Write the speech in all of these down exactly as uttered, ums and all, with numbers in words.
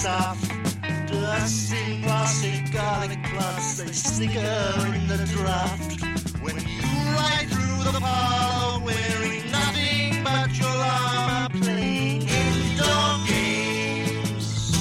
stuff. Dusty plastic garlic plants, they snicker in the draft. When you ride through the parlor wearing nothing but your armor, playing indoor games.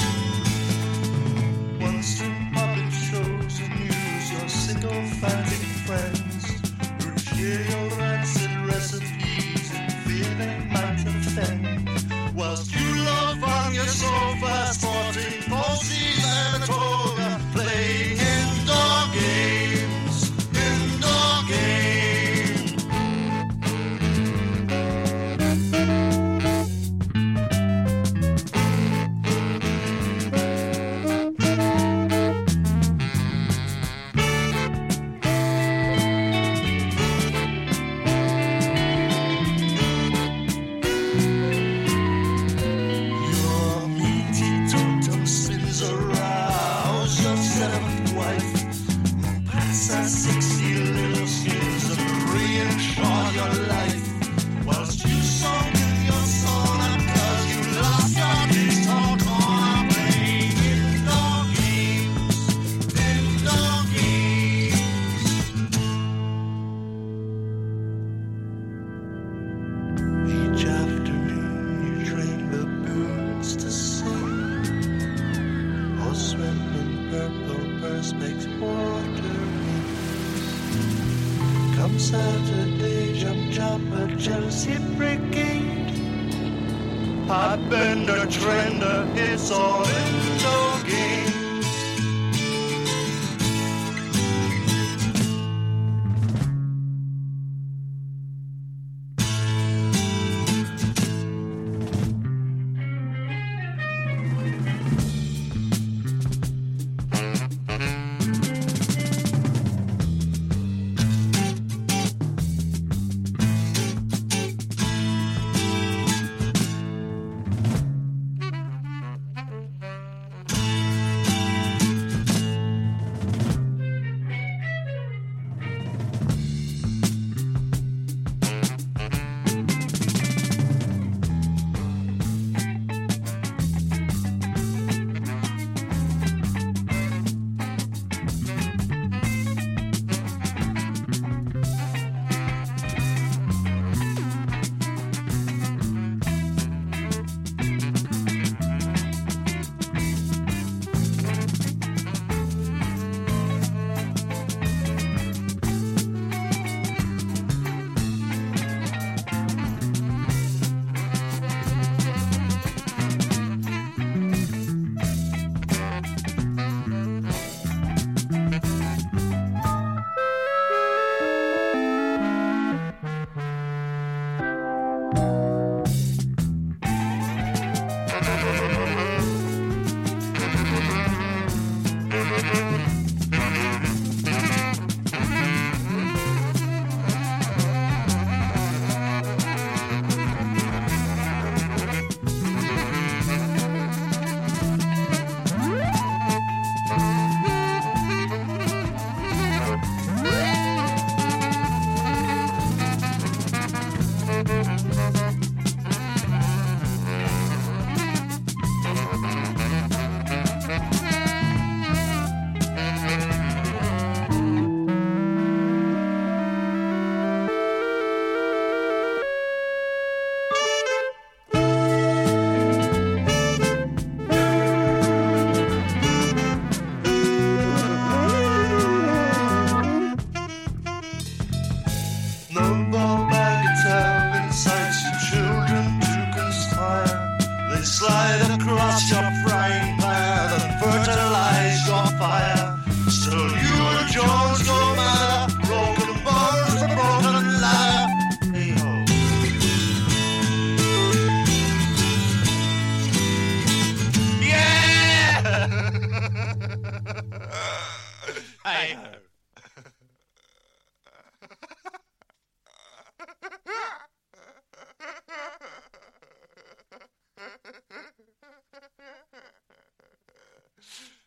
Once through puppet shows and use your sycophantic friends who cheer your rancid recipes and fear they might offend. Whilst you love on your sofa, sporting posies and a toga, playing indoor games, indoor games. Your meaty totem spins arouse your seventh wife. Pass her sixty little skins and reinsure your life. Whilst you song in your sauna, cause you lost your keys to corner, playing indoor games, indoor games. Each afternoon you train baboons to sing or swim in purple perspex water wings. Come Saturday, jump jump a Chelsea brigade. Hot bender, trender, it's all indoor games. No